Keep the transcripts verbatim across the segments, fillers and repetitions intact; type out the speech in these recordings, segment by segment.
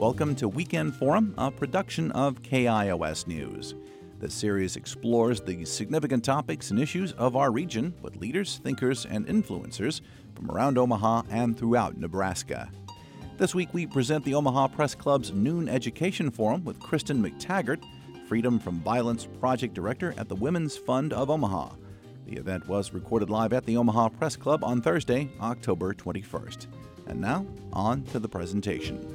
Welcome to Weekend Forum, a production of K I O S News. This series explores the significant topics and issues of our region with leaders, thinkers, and influencers from around Omaha and throughout Nebraska. This week we present the Omaha Press Club's Noon Education Forum with Kristen McTaggart, Freedom from Violence Project Director at the Women's Fund of Omaha. The event was recorded live at the Omaha Press Club on Thursday, October twenty-first. And now, on to the presentation.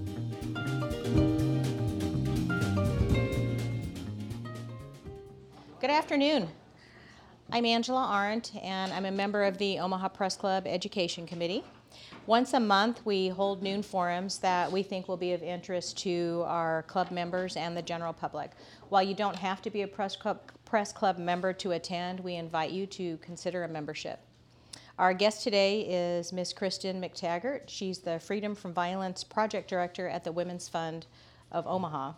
Good afternoon. I'm Angela Arndt, and I'm a member of the Omaha Press Club Education Committee. Once a month, we hold noon forums that we think will be of interest to our club members and the general public. While you don't have to be a press club, press club member to attend, we invite you to consider a membership. Our guest today is Miz Kristen McTaggart. She's the Freedom from Violence Project Director at the Women's Fund of Omaha.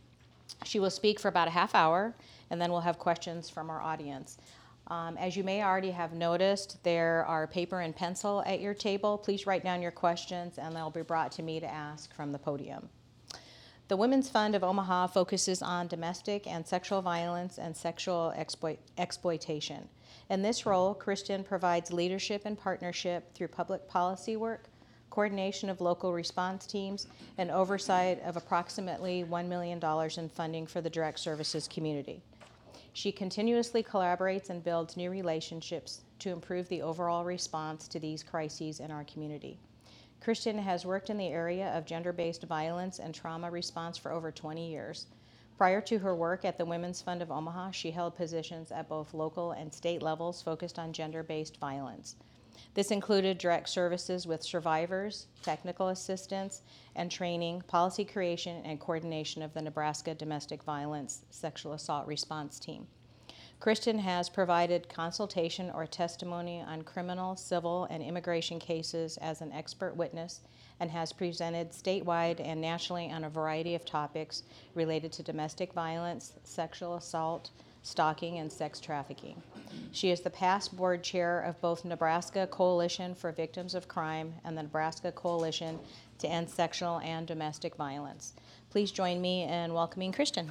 She will speak for about a half hour, and then we'll have questions from our audience. Um, as you may already have noticed, there are paper and pencil at your table. Please write down your questions, and they'll be brought to me to ask from the podium. The Women's Fund of Omaha focuses on domestic and sexual violence and sexual exploit- exploitation. In this role, Kristen provides leadership and partnership through public policy work, coordination of local response teams, and oversight of approximately one million dollars in funding for the direct services community. She continuously collaborates and builds new relationships to improve the overall response to these crises in our community. Kristen has worked in the area of gender-based violence and trauma response for over twenty years. Prior to her work at the Women's Fund of Omaha, she held positions at both local and state levels focused on gender-based violence. This included direct services with survivors, technical assistance and training, policy creation, and coordination of the Nebraska Domestic Violence Sexual Assault Response Team. Kristen has provided consultation or testimony on criminal, civil, and immigration cases as an expert witness and has presented statewide and nationally on a variety of topics related to domestic violence, sexual assault, stalking, and sex trafficking. She is the past board chair of both Nebraska Coalition for Victims of Crime and the Nebraska Coalition to End Sexual and Domestic Violence. Please join me in welcoming Kristen.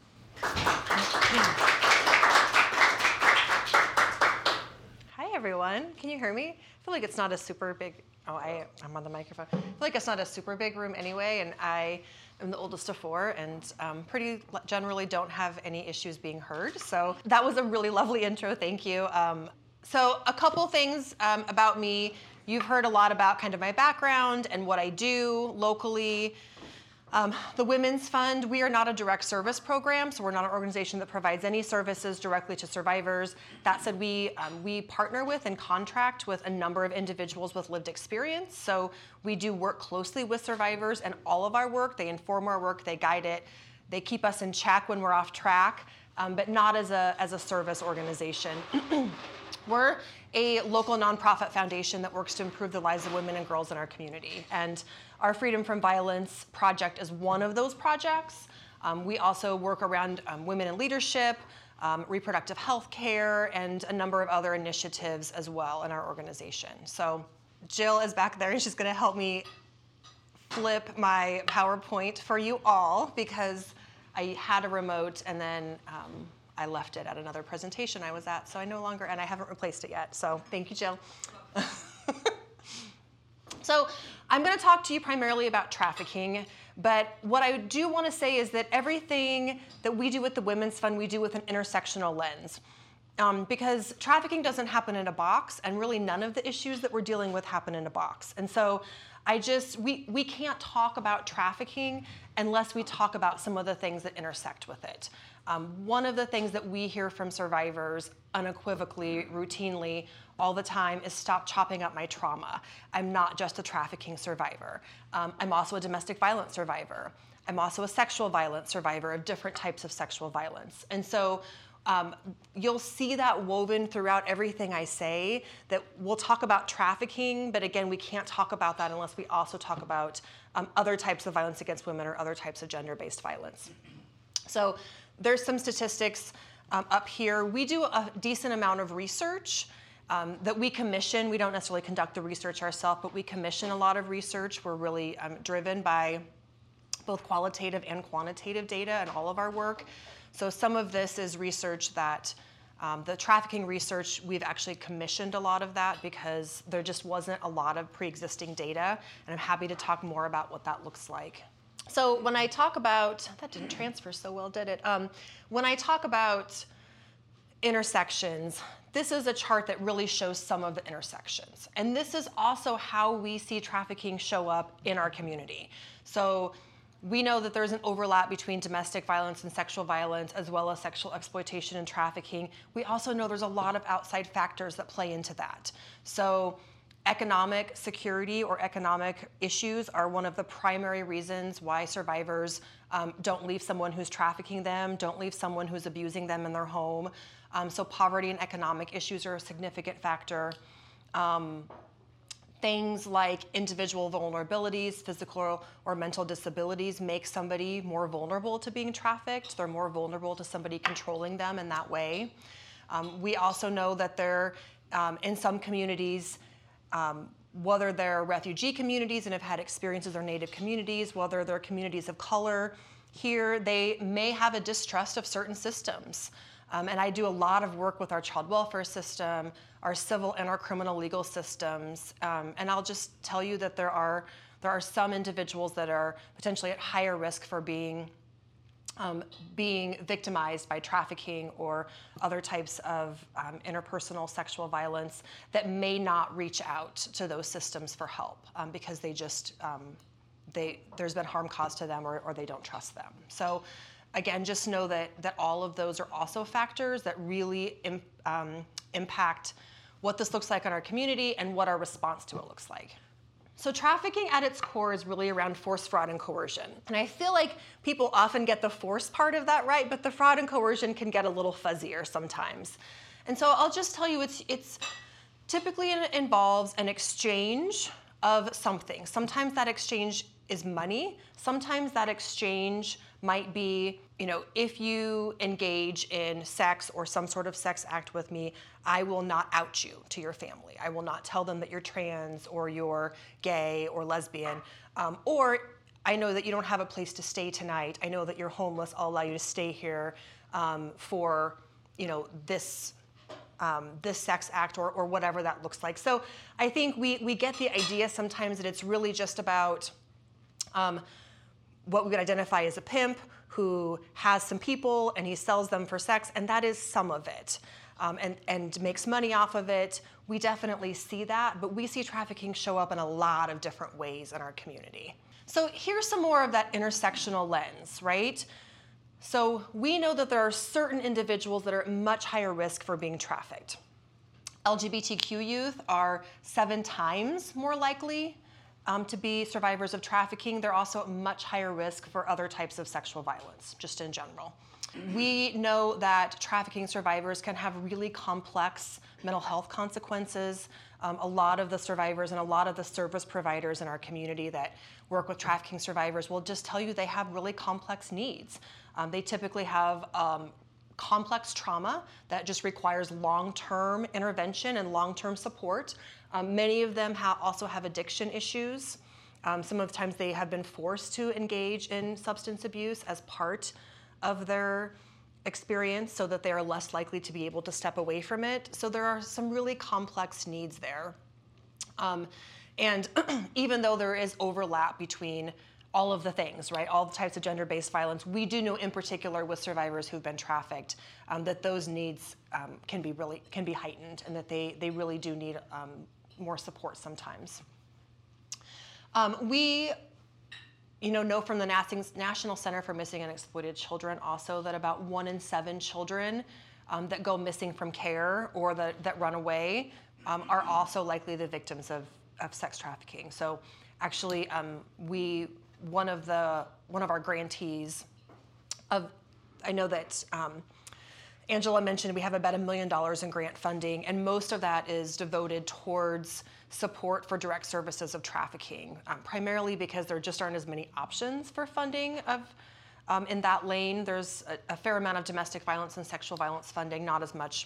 Hi everyone, can you hear me? I feel like it's not a super big, oh I, I'm on the microphone. I feel like it's not a super big room anyway, and I am the oldest of four and um, pretty generally don't have any issues being heard. So that was a really lovely intro, thank you. Um, so a couple things um, about me. You've heard a lot about kind of my background and what I do locally. Um, the Women's Fund, we are not a direct service program, so we're not an organization that provides any services directly to survivors. That said, we, um, we partner with and contract with a number of individuals with lived experience. So we do work closely with survivors, and all of our work, they inform our work, they guide it, they keep us in check when we're off track, um, but not as a, as a service organization. We're a local nonprofit foundation that works to improve the lives of women and girls in our community. And our Freedom from Violence project is one of those projects. Um, we also work around um, women in leadership, um, reproductive health care, and a number of other initiatives as well in our organization. So Jill is back there and she's gonna help me flip my PowerPoint for you all because I had a remote and then um, I left it at another presentation I was at, so I no longer, and I haven't replaced it yet, so thank you, Jill. So I'm gonna talk to you primarily about trafficking, but what I do wanna say is that everything that we do with the Women's Fund, we do with an intersectional lens. Um, because trafficking doesn't happen in a box, and really none of the issues that we're dealing with happen in a box. And so I just, we, we can't talk about trafficking unless we talk about some of the things that intersect with it. Um, one of the things that we hear from survivors unequivocally, routinely, all the time is stop chopping up my trauma. I'm not just a trafficking survivor. Um, I'm also a domestic violence survivor. I'm also a sexual violence survivor of different types of sexual violence. And so Um, you'll see that woven throughout everything I say, that we'll talk about trafficking, but again, we can't talk about that unless we also talk about um, other types of violence against women or other types of gender-based violence. So there's some statistics um, up here. We do a decent amount of research um, that we commission. We don't necessarily conduct the research ourselves, but we commission a lot of research. We're really um, driven by both qualitative and quantitative data in all of our work. So some of this is research that Um, the trafficking research, we've actually commissioned a lot of that because there just wasn't a lot of pre-existing data, and I'm happy to talk more about what that looks like. So when I talk about, that didn't transfer so well, did it? Um, when I talk about intersections, this is a chart that really shows some of the intersections. And this is also how we see trafficking show up in our community. So we know that there's an overlap between domestic violence and sexual violence, as well as sexual exploitation and trafficking. We also know there's a lot of outside factors that play into that. So economic security or economic issues are one of the primary reasons why survivors um, don't leave someone who's trafficking them, don't leave someone who's abusing them in their home. Um, so poverty and economic issues are a significant factor. Um, Things like individual vulnerabilities, physical or mental disabilities make somebody more vulnerable to being trafficked. They're more vulnerable to somebody controlling them in that way. Um, we also know that they're, um, in some communities, um, whether they're refugee communities and have had experiences or Native communities, whether they're communities of color, here they may have a distrust of certain systems. Um, and I do a lot of work with our child welfare system, our civil and our criminal legal systems. Um, and I'll just tell you that there are, there are some individuals that are potentially at higher risk for being, um, being victimized by trafficking or other types of um, interpersonal sexual violence that may not reach out to those systems for help um, because they just, um, they, there's been harm caused to them or, or they don't trust them. So. Again, just know that, that all of those are also factors that really im, um, impact what this looks like in our community and what our response to it looks like. So trafficking at its core is really around force, fraud, and coercion. And I feel like people often get the force part of that right, but the fraud and coercion can get a little fuzzier sometimes. And so I'll just tell you, it's, it's typically it involves an exchange of something. Sometimes that exchange is money. Sometimes that exchange might be, you know, if you engage in sex or some sort of sex act with me, I will not out you to your family. I will not tell them that you're trans or you're gay or lesbian. Um, or I know that you don't have a place to stay tonight. I know that you're homeless. I'll allow you to stay here um, for, you know, this Um, this sex act or, or whatever that looks like. So I think we, we get the idea sometimes that it's really just about um, what we would identify as a pimp who has some people and he sells them for sex, and that is some of it, um, and, and makes money off of it. We definitely see that, but we see trafficking show up in a lot of different ways in our community. So here's some more of that intersectional lens, right? So we know that there are certain individuals that are at much higher risk for being trafficked. L G B T Q youth are seven times more likely um, to be survivors of trafficking. They're also at much higher risk for other types of sexual violence, just in general. We know that trafficking survivors can have really complex mental health consequences. Um, a lot of the survivors and a lot of the service providers in our community that work with trafficking survivors will just tell you they have really complex needs. Um, they typically have um, complex trauma that just requires long-term intervention and long-term support. Um, many of them ha- also have addiction issues. Um, some of the times they have been forced to engage in substance abuse as part of their experience so that they are less likely to be able to step away from it. So there are some really complex needs there. Um, and even though there is overlap between all of the things, right, all the types of gender-based violence, we do know in particular with survivors who've been trafficked um, that those needs um, can be really, can be heightened and that they, they really do need um, more support sometimes. Um, we You know, know from the National Center for Missing and Exploited Children also that about one in seven children um, that go missing from care or that, that run away um, are also likely the victims of, of sex trafficking. So actually, um, we one of the one of our grantees of, I know that um, Angela mentioned we have about a million dollars in grant funding, and most of that is devoted towards support for direct services of trafficking, um, primarily because there just aren't as many options for funding of um, in that lane. There's a, a fair amount of domestic violence and sexual violence funding, not as much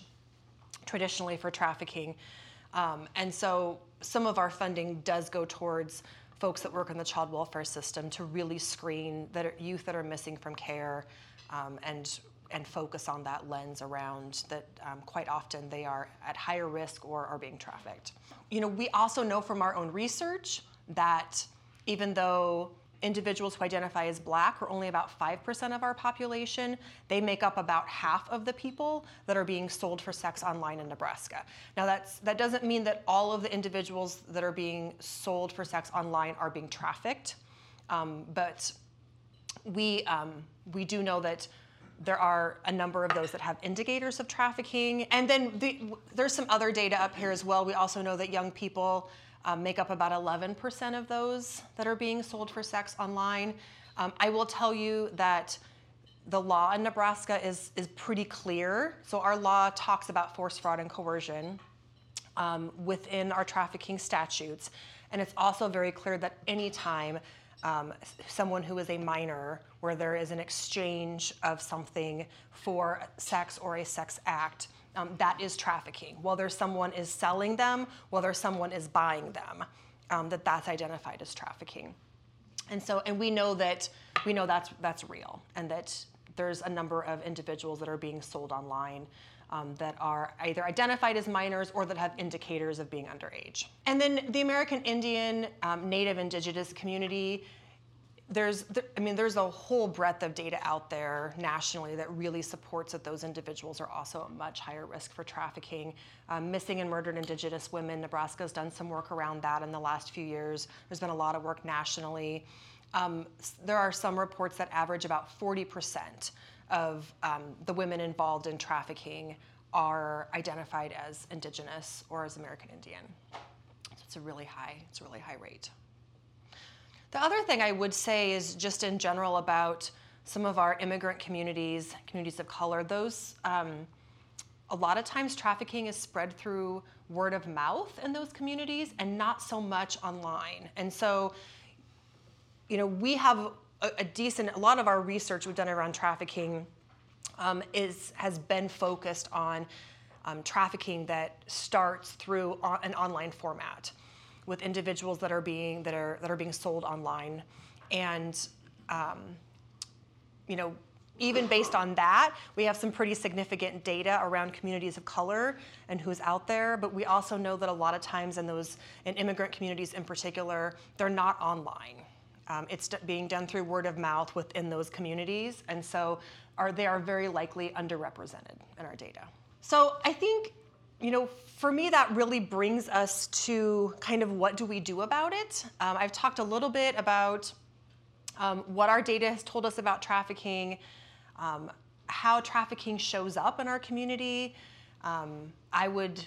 traditionally for trafficking. Um, and so some of our funding does go towards folks that work in the child welfare system to really screen that are, youth that are missing from care um, and and focus on that lens around that um, quite often they are at higher risk or are being trafficked. You know, we also know from our own research that even though individuals who identify as Black are only about five percent of our population, they make up about half of the people that are being sold for sex online in Nebraska. Now that's, that doesn't mean that all of the individuals that are being sold for sex online are being trafficked, um, but we, um, we do know that there are a number of those that have indicators of trafficking. And then the, there's some other data up here as well. We also know that young people um, make up about eleven percent of those that are being sold for sex online. Um, I will tell you that the law in Nebraska is, is pretty clear. So our law talks about force, fraud, and coercion um, within our trafficking statutes. And it's also very clear that anytime Um, someone who is a minor, where there is an exchange of something for sex or a sex act, um, that is trafficking. Whether someone is selling them, whether someone is buying them, um, that that's identified as trafficking. And so, and we know that we know that's that's real, and that there's a number of individuals that are being sold online Um, that are either identified as minors or that have indicators of being underage. And then the American Indian, um, Native Indigenous community, there's, th- I mean, there's a whole breadth of data out there nationally that really supports that those individuals are also at much higher risk for trafficking. Um, missing and murdered Indigenous women, Nebraska's done some work around that in the last few years. There's been a lot of work nationally. Um, there are some reports that average about forty percent of um, the women involved in trafficking are identified as Indigenous or as American Indian. So it's a really high, it's a really high rate. The other thing I would say is just in general about some of our immigrant communities, communities of color, those, um, a lot of times trafficking is spread through word of mouth in those communities and not so much online. And so, you know, we have a, a decent, a lot of our research we've done around trafficking um, is has been focused on um, trafficking that starts through on, an online format with individuals that are being that are that are being sold online, and um, you know, even based on that, we have some pretty significant data around communities of color and who's out there. But we also know that a lot of times in those in immigrant communities in particular, they're not online. Um, it's being done through word of mouth within those communities, and so are they are very likely underrepresented in our data. So I think, you know, for me that really brings us to kind of what do we do about it. Um, I've talked a little bit about um, what our data has told us about trafficking, um, how trafficking shows up in our community. Um, I would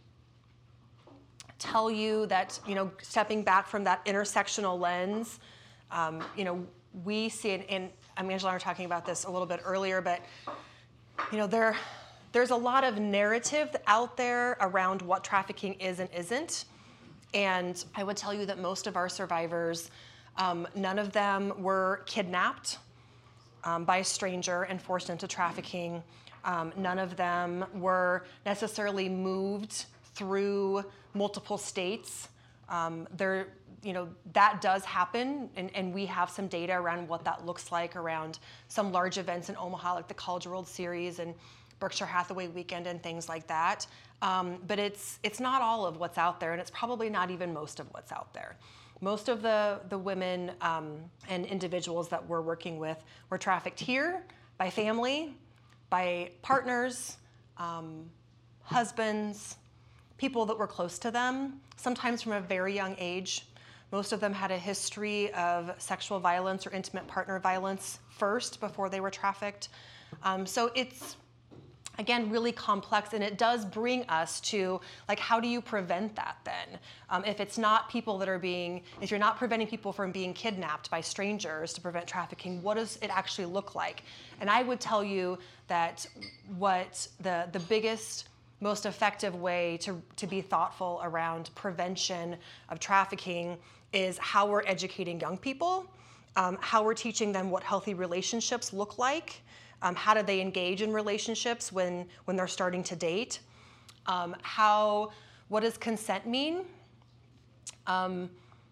tell you that, you know, stepping back from that intersectional lens, um, you know, we see, it, and um, Angela and I were talking about this a little bit earlier, but, you know, there, there's a lot of narrative out there around what trafficking is and isn't. And I would tell you that most of our survivors, um, none of them were kidnapped um, by a stranger and forced into trafficking. Um, none of them were necessarily moved through multiple states. Um, there, you know, that does happen, and, and we have some data around what that looks like around some large events in Omaha, like the College World Series and Berkshire Hathaway Weekend and things like that. Um, but it's it's not all of what's out there, and it's probably not even most of what's out there. Most of the, the women um, and individuals that we're working with were trafficked here by family, by partners, um, husbands, people that were close to them, sometimes from a very young age. Most of them had a history of sexual violence or intimate partner violence first before they were trafficked. Um, so it's, again, really complex, and it does bring us to, like, how do you prevent that then? Um, if it's not people that are being, if you're not preventing people from being kidnapped by strangers to prevent trafficking, what does it actually look like? And I would tell you that what the, the biggest, most effective way to, to be thoughtful around prevention of trafficking is how we're educating young people, um, how we're teaching them what healthy relationships look like, um, how do they engage in relationships when, when they're starting to date, um, how, what does consent mean? Um,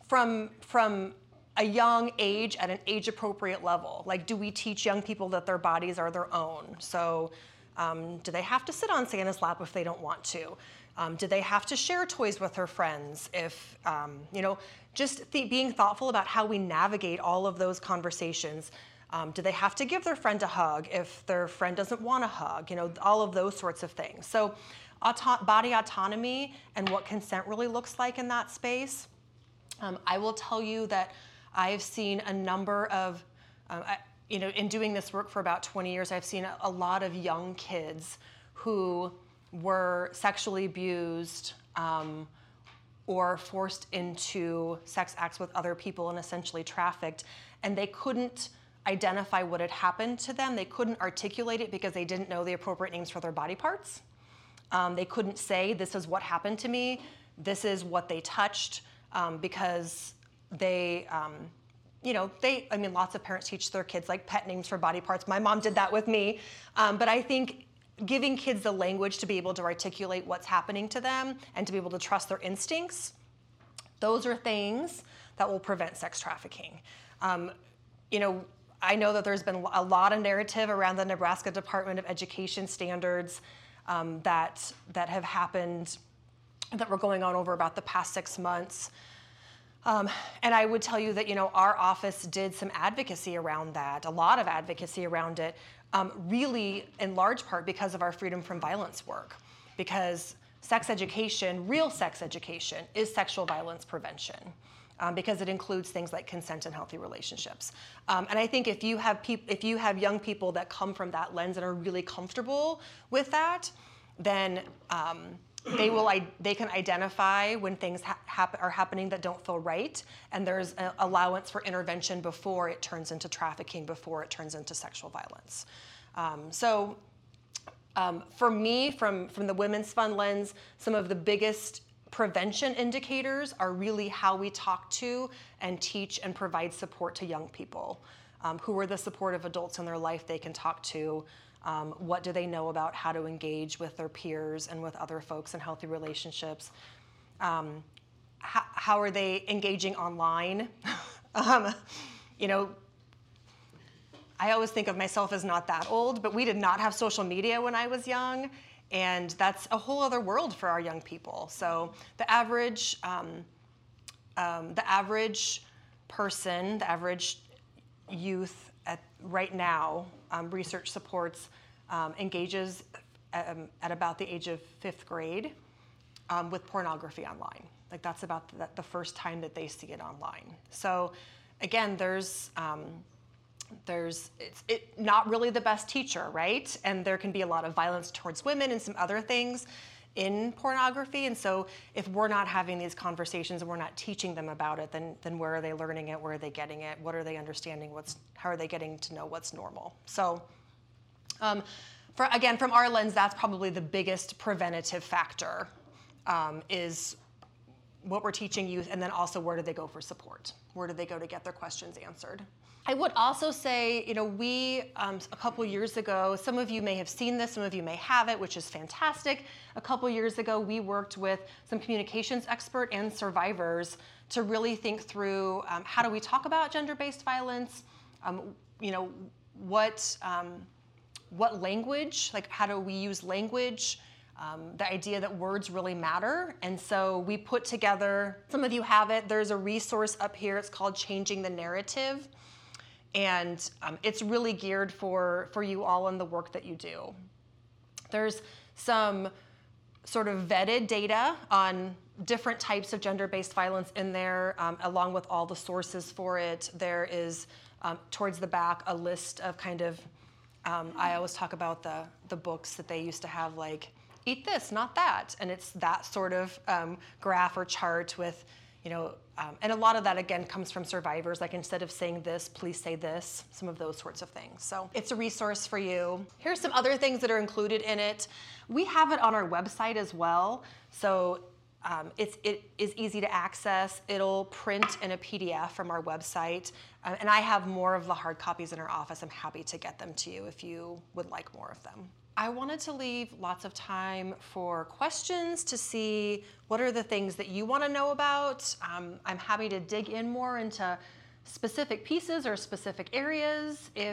from from a young age at an age-appropriate level. Like, do we teach young people that their bodies are their own? So um, do they have to sit on Santa's lap if they don't want to? Um, do they have to share toys with their friends? If, um, you know, just th- being thoughtful about how we navigate all of those conversations. Um, do they have to give their friend a hug if their friend doesn't want a hug? You know, all of those sorts of things. So auto- body autonomy and what consent really looks like in that space. Um, I will tell you that I've seen a number of, um, I, you know, in doing this work for about twenty years, I've seen a, a lot of young kids who were sexually abused um, or forced into sex acts with other people and essentially trafficked, and they couldn't identify what had happened to them. They couldn't articulate it because they didn't know the appropriate names for their body parts. Um, they couldn't say, this is what happened to me, this is what they touched, um, because they, um, you know, they, I mean, lots of parents teach their kids like pet names for body parts. My mom did that with me. Um, but I think giving kids the language to be able to articulate what's happening to them and to be able to trust their instincts, those are things that will prevent sex trafficking. Um, you know, I know that there's been a lot of narrative around the Nebraska Department of Education standards um, that, that have happened, that were going on over about the past six months. Um, and I would tell you that, you know, our office did some advocacy around that, a lot of advocacy around it, um, really in large part because of our freedom from violence work. Because sex education, real sex education, is sexual violence prevention. Um, because it includes things like consent and healthy relationships. Um, and I think if you have peop- if you have young people that come from that lens and are really comfortable with that, then um, they will I- they can identify when things ha- hap- are happening that don't feel right, and there's an allowance for intervention before it turns into trafficking, before it turns into sexual violence. Um, so um, for me, from, from the Women's Fund lens, some of the biggest prevention indicators are really how we talk to and teach and provide support to young people. Um, who are the supportive adults in their life they can talk to? Um, what do they know about how to engage with their peers and with other folks in healthy relationships? Um, how, how are they engaging online? um, you know, I always think of myself as not that old, but we did not have social media when I was young. And that's a whole other world for our young people. So the average, um, um, the average person, the average youth at, right now, um, research supports, um, engages um, at about the age of fifth grade um, with pornography online. Like that's about the, the first time that they see it online. So again, there's, um, There's, it's it, not really the best teacher, right? And there can be a lot of violence towards women and some other things in pornography. And so if we're not having these conversations and we're not teaching them about it, then, then where are they learning it? Where are they getting it? What are they understanding? What's, how are they getting to know what's normal? So um, for, again, from our lens, that's probably the biggest preventative factor um, is what we're teaching youth, and then also where do they go for support? Where do they go to get their questions answered? I would also say, you know, we, um, a couple years ago, some of you may have seen this, some of you may have it, which is fantastic. A couple years ago, we worked with some communications expert and survivors to really think through um, how do we talk about gender-based violence, um, you know, what, um, what language, like how do we use language, Um, the idea that words really matter. And so we put together, some of you have it, there's a resource up here, it's called Changing the Narrative. And um, it's really geared for, for you all in the work that you do. There's some sort of vetted data on different types of gender-based violence in there, um, along with all the sources for it. There is, um, towards the back, a list of kind of, um, I always talk about the, the books that they used to have, like, eat this, not that. And it's that sort of um, graph or chart with, you know, um, and a lot of that, again, comes from survivors. Like, instead of saying this, please say this, some of those sorts of things. So it's a resource for you. Here's some other things that are included in it. We have it on our website as well. So um, it's, it is easy to access. It'll print in a P D F from our website. Um, and I have more of the hard copies in our office. I'm happy to get them to you if you would like more of them. I wanted to leave lots of time for questions to see what are the things that you want to know about. Um, I'm happy to dig in more into specific pieces or specific areas if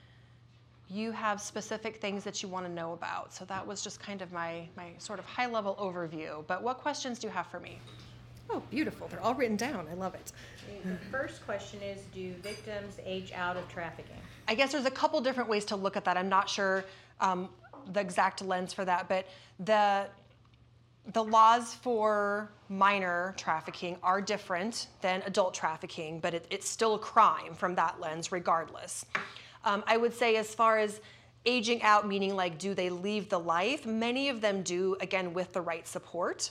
you have specific things that you want to know about. So that was just kind of my, my sort of high-level overview. But what questions do you have for me? Oh, beautiful. They're all written down. I love it. The first question is, do victims age out of trafficking? I guess there's a couple different ways to look at that. I'm not sure um, the exact lens for that, but the the laws for minor trafficking are different than adult trafficking, but it, it's still a crime from that lens regardless. Um, I would say as far as aging out, meaning like do they leave the life, many of them do, again, with the right support.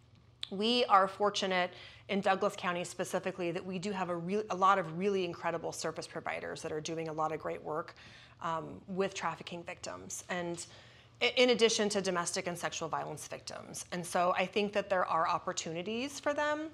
We are fortunate in Douglas County specifically that we do have a, re- a lot of really incredible service providers that are doing a lot of great work um, with trafficking victims, and in addition to domestic and sexual violence victims. And so I think that there are opportunities for them.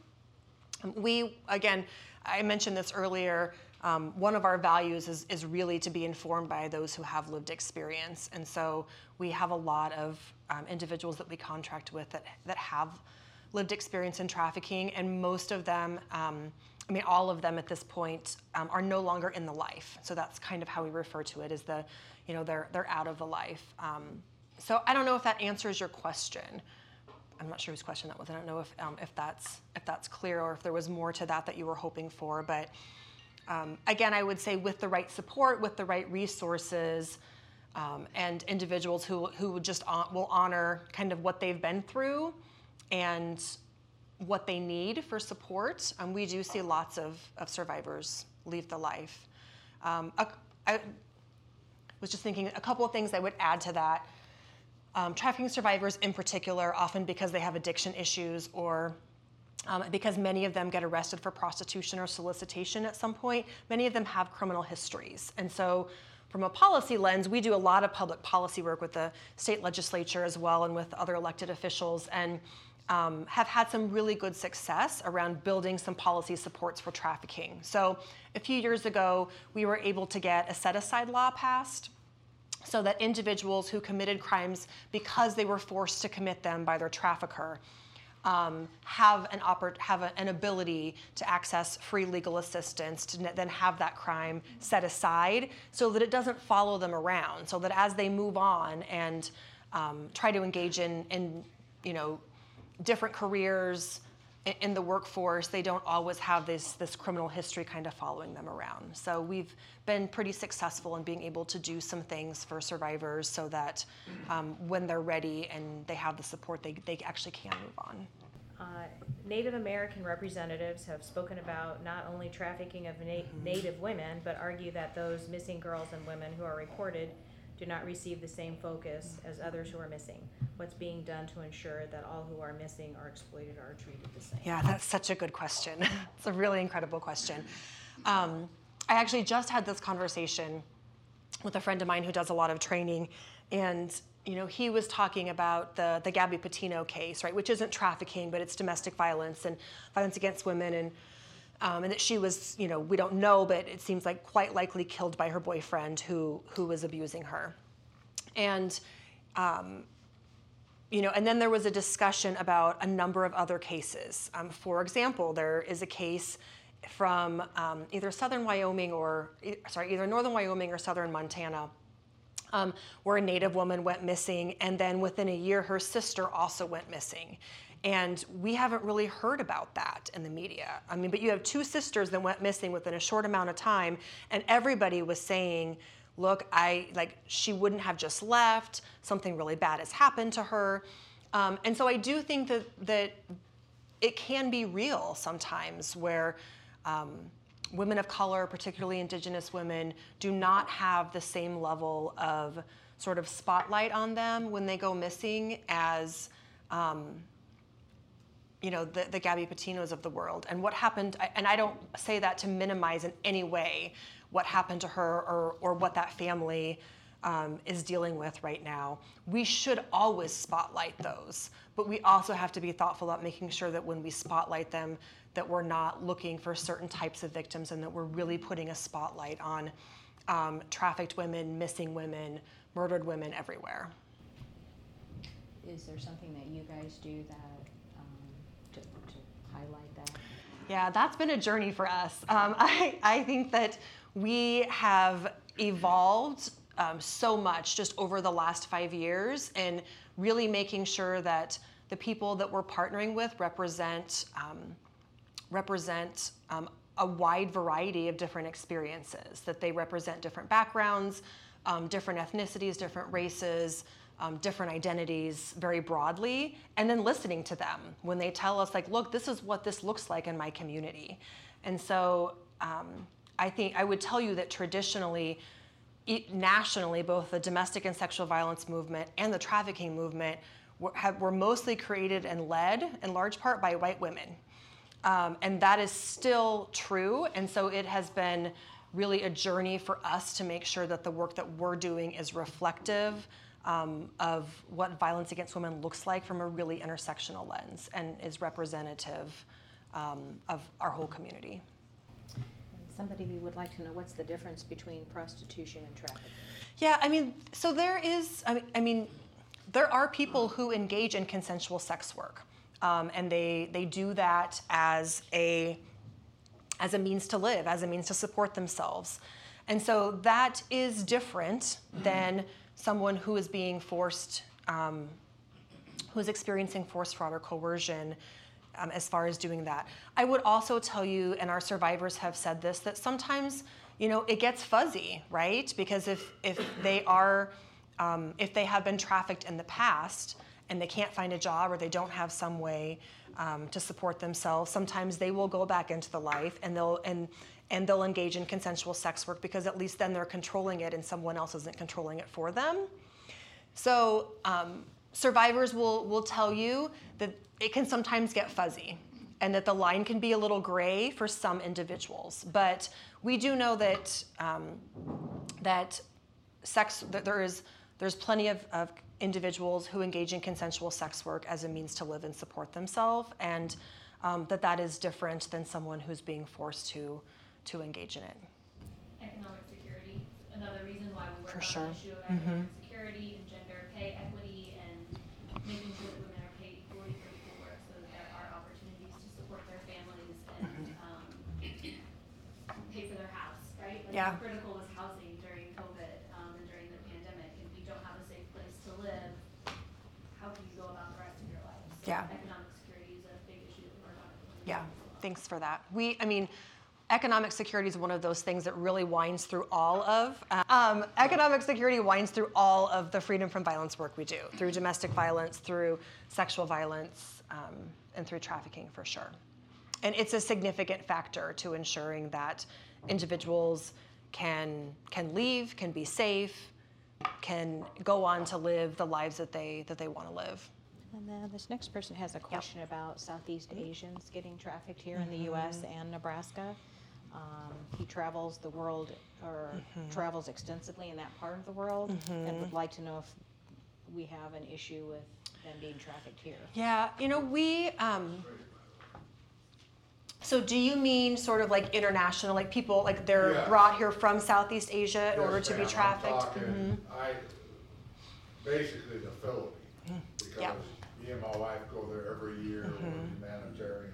We, again, I mentioned this earlier, um, one of our values is, is really to be informed by those who have lived experience. And so we have a lot of um, individuals that we contract with that, that have lived experience in trafficking, and most of them, um, I mean, all of them at this point um, are no longer in the life. So that's kind of how we refer to it, is the, you know, they're they're out of the life. Um, so I don't know if that answers your question. I'm not sure whose question that was. I don't know if um, if that's if that's clear, or if there was more to that that you were hoping for. But um, again, I would say with the right support, with the right resources, um, and individuals who who just on, will honor kind of what they've been through and what they need for support, um, we do see lots of, of survivors leave the life. Um, I, I was just thinking a couple of things I would add to that. Um, trafficking survivors in particular, often because they have addiction issues, or um, because many of them get arrested for prostitution or solicitation at some point, many of them have criminal histories. And so from a policy lens, we do a lot of public policy work with the state legislature as well, and with other elected officials, and Um, have had some really good success around building some policy supports for trafficking. So a few years ago, we were able to get a set-aside law passed so that individuals who committed crimes because they were forced to commit them by their trafficker um, have an oppor- have a, an ability to access free legal assistance to ne- then have that crime set aside so that it doesn't follow them around, so that as they move on and um, try to engage in, in you know, different careers in the workforce, they don't always have this this criminal history kind of following them around. So we've been pretty successful in being able to do some things for survivors so that um, when they're ready and they have the support, they, they actually can move on. Uh, Native American representatives have spoken about not only trafficking of na- Native women, but argue that those missing girls and women who are reported do not receive the same focus as others who are missing. What's being done to ensure that all who are missing are exploited are treated the same? Yeah, that's such a good question. It's a really incredible question. Um, I actually just had this conversation with a friend of mine who does a lot of training, and you know, he was talking about the the Gabby Petito case, right, which isn't trafficking, but it's domestic violence and violence against women, and Um, and that she was, you know, we don't know, but it seems like quite likely killed by her boyfriend who who was abusing her. And, um, you know, and then there was a discussion about a number of other cases. Um, for example, there is a case from um, either southern Wyoming or, sorry, either northern Wyoming or southern Montana, um, where a Native woman went missing, and then within a year, her sister also went missing. And we haven't really heard about that in the media. I mean, but you have two sisters that went missing within a short amount of time, and everybody was saying, look, I like she wouldn't have just left, something really bad has happened to her. Um, and so I do think that that it can be real sometimes where um, women of color, particularly Indigenous women, do not have the same level of sort of spotlight on them when they go missing as um, you know, the, the Gabby Petitos of the world. And what happened, and I don't say that to minimize in any way what happened to her or, or what that family um, is dealing with right now. We should always spotlight those, but we also have to be thoughtful about making sure that when we spotlight them, that we're not looking for certain types of victims, and that we're really putting a spotlight on um, trafficked women, missing women, murdered women everywhere. is there something that you guys do that um, to, to highlight that? Yeah, that's been a journey for us. Um, I, I think that we have evolved um, so much just over the last five years and really making sure that the people that we're partnering with represent, um, represent um, a wide variety of different experiences, that they represent different backgrounds, um, different ethnicities, different races, Um, different identities very broadly, and then listening to them when they tell us, like, look, this is what this looks like in my community. And so um, I think I would tell you that traditionally, it, nationally, both the domestic and sexual violence movement and the trafficking movement were, have, were mostly created and led in large part by white women. Um, and that is still true. And so it has been really a journey for us to make sure that the work that we're doing is reflective Um, of what violence against women looks like from a really intersectional lens and is representative um, of our whole community. Somebody would like to know, what's the difference between prostitution and trafficking? Yeah, I mean, so there is, I mean, I mean there are people who engage in consensual sex work, um, and they, they do that as a, as a means to live, as a means to support themselves. And so that is different than someone who is being forced, um, who is experiencing forced fraud or coercion um, as far as doing that. I would also tell you, and our survivors have said this, that sometimes, you know, it gets fuzzy, right? Because if, if they are, um, if they have been trafficked in the past and they can't find a job or they don't have some way um, to support themselves, sometimes they will go back into the life and they'll, and, and they'll engage in consensual sex work because at least then they're controlling it and someone else isn't controlling it for them. So um, survivors will, will tell you that it can sometimes get fuzzy and that the line can be a little gray for some individuals. But we do know that, um, that sex, that there is, there's plenty of, of individuals who engage in consensual sex work as a means to live and support themselves, and um, that that is different than someone who's being forced to to engage in it. Economic security, another reason why we work For on sure. the issue of economic mm-hmm. security and gender pay equity and making sure that women are paid equally for equal work so that there are opportunities to support their families and mm-hmm. um, pay for their house, right? Like yeah. How critical was housing during COVID um, and during the pandemic? If you don't have a safe place to live, how can you go about the rest of your life? So yeah. economic security is a big issue that we work on. Yeah, well. Thanks for that. We, I mean, economic security is one of those things that really winds through all of, um, economic security winds through all of the freedom from violence work we do, through domestic violence, through sexual violence, um, and through trafficking for sure. And it's a significant factor to ensuring that individuals can, can leave, can be safe, can go on to live the lives that they, that they want to live. And then this next person has a question yep. about Southeast Asians getting trafficked here mm-hmm. in the U S and Nebraska. Um, he travels the world, or mm-hmm. travels extensively in that part of the world, mm-hmm. and would like to know if we have an issue with them being trafficked here. Yeah, you know, we, um, so do you mean sort of like international, like people, like they're yeah. brought here from Southeast Asia in yes, order to be trafficked? I'm talking, mm-hmm. I, basically the Philippines, because yep. me and my wife go there every year mm-hmm. with humanitarians.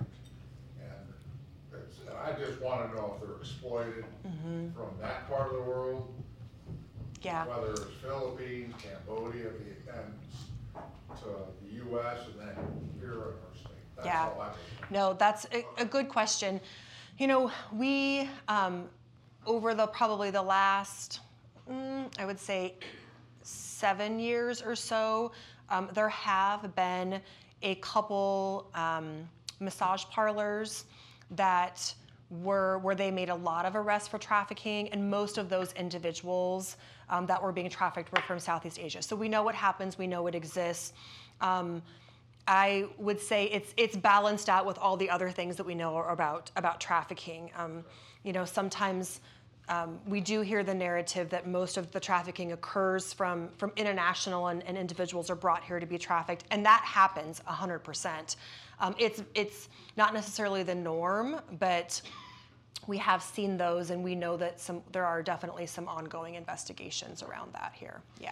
I just want to know if they're exploited mm-hmm. from that part of the world, yeah. whether it's Philippines, Cambodia, and to the U S and then here in our state. That's yeah. all I No, that's a, a good question. You know, we, um, over the probably the last, mm, I would say, seven years or so, um, there have been a couple um, massage parlors that were where they made a lot of arrests for trafficking, and most of those individuals um, that were being trafficked were from Southeast Asia. So we know what happens, we know it exists. Um, I would say it's it's balanced out with all the other things that we know about about trafficking. Um, you know, sometimes um, we do hear the narrative that most of the trafficking occurs from from international, and, and individuals are brought here to be trafficked, and that happens one hundred percent. Um, it's it's not necessarily the norm, but we have seen those, and we know that some there are definitely some ongoing investigations around that here. Yeah.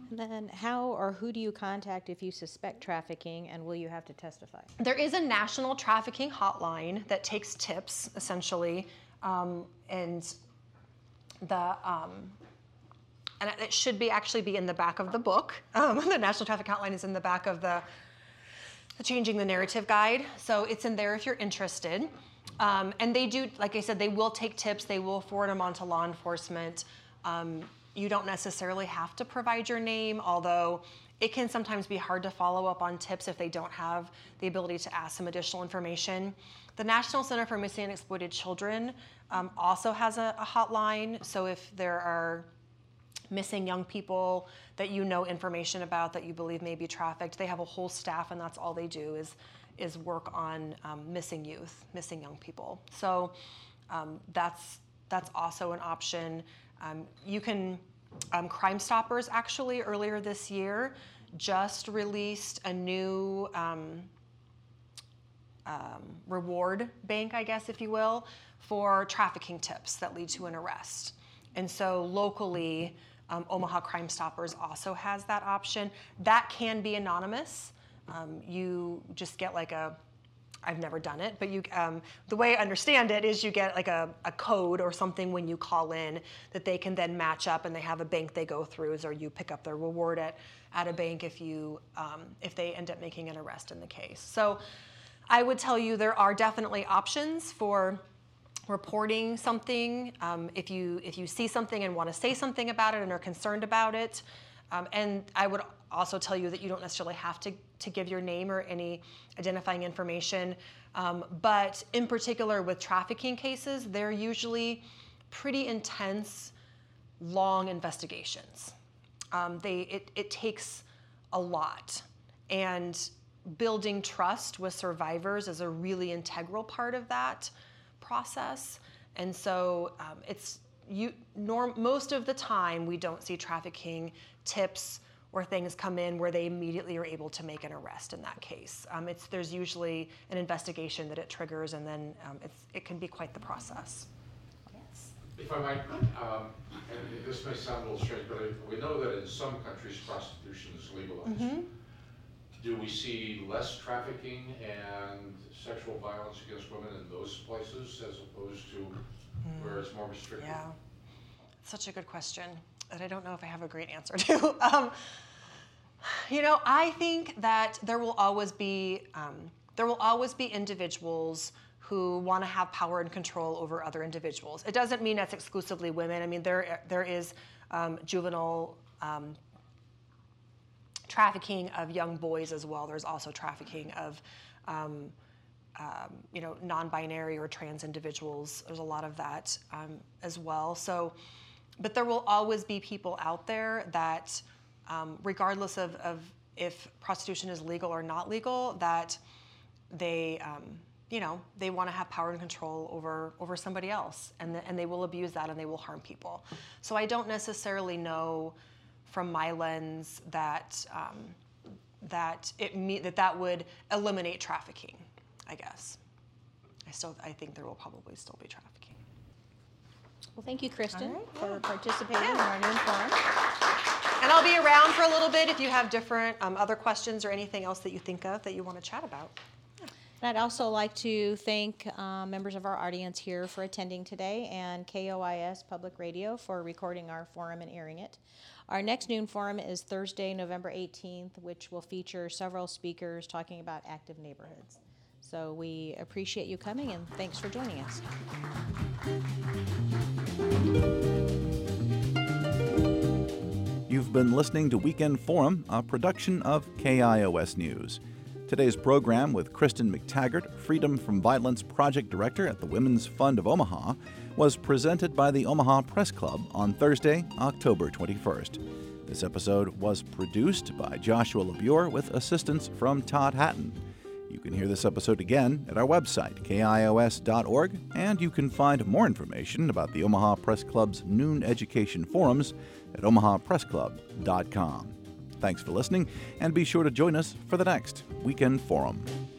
And then how or who do you contact if you suspect trafficking, and will you have to testify? There is a national trafficking hotline that takes tips, essentially, um, and the um, and it should be actually be in the back of the book. Um, the National Trafficking Hotline is in the back of the, the Changing the Narrative Guide, so it's in there if you're interested. Um, and they do, like I said, they will take tips. They will forward them on to law enforcement. Um, You don't necessarily have to provide your name, although it can sometimes be hard to follow up on tips if they don't have the ability to ask some additional information. The National Center for Missing and Exploited Children um, also has a, a hotline, so if there are missing young people that you know information about that you believe may be trafficked, they have a whole staff, and that's all they do is, is work on um, missing youth, missing young people. So um, that's, that's also an option. Um, you can, um, Crime Stoppers actually earlier this year just released a new um, um, reward bank, I guess, if you will, for trafficking tips that lead to an arrest. And so locally, um, Omaha Crime Stoppers also has that option. That can be anonymous. Um, you just get like a, I've never done it, but you, um, the way I understand it is you get like a, a code or something when you call in that they can then match up, and they have a bank they go through, or you pick up their reward at, at a bank if you um, if they end up making an arrest in the case. So I would tell you there are definitely options for reporting something um, if you if you see something and want to say something about it and are concerned about it. Um, and I would also tell you that you don't necessarily have to, to give your name or any identifying information. Um, but in particular with trafficking cases, they're usually pretty intense, long investigations. Um, they it, it takes a lot. And building trust with survivors is a really integral part of that process. And so um, it's you norm most of the time we don't see trafficking tips or things come in where they immediately are able to make an arrest in that case. Um, it's there's usually an investigation that it triggers, and then um, it's, it can be quite the process. Yes. If I might, um, and this may sound a little strange, but I, we know that in some countries prostitution is legalized. Mm-hmm. Do we see less trafficking and sexual violence against women in those places as opposed to mm. where it's more restricted? Yeah, such a good question that I don't know if I have a great answer to. um, you know, I think that there will always be um, there will always be individuals who want to have power and control over other individuals. It doesn't mean that's exclusively women. I mean, there there is um, juvenile um, trafficking of young boys as well. There's also trafficking of um, um, you know, non-binary or trans individuals. There's a lot of that um, as well. So. But there will always be people out there that, um, regardless of, of if prostitution is legal or not legal, that they, um, you know, they want to have power and control over over somebody else, and the, and they will abuse that, and they will harm people. So I don't necessarily know, from my lens, that um, that it me- that that would eliminate trafficking. I guess. I still I think there will probably still be trafficking. Well, thank you, Kristen, right, for yeah. participating Yeah. in our noon forum. And I'll be around for a little bit if you have different um, other questions or anything else that you think of that you want to chat about. And I'd also like to thank uh, members of our audience here for attending today, and K O I S Public Radio for recording our forum and airing it. Our next noon forum is Thursday, November eighteenth, which will feature several speakers talking about active neighborhoods. So we appreciate you coming, and thanks for joining us. You've been listening to Weekend Forum, a production of K I O S News. Today's program with Kristen McTaggart, Freedom from Violence Project Director at the Women's Fund of Omaha, was presented by the Omaha Press Club on Thursday, October twenty-first. This episode was produced by Joshua LeBure with assistance from Todd Hatton. You can hear this episode again at our website, K I O S dot org, and you can find more information about the Omaha Press Club's noon education forums at omaha press club dot com. Thanks for listening, and be sure to join us for the next Weekend Forum.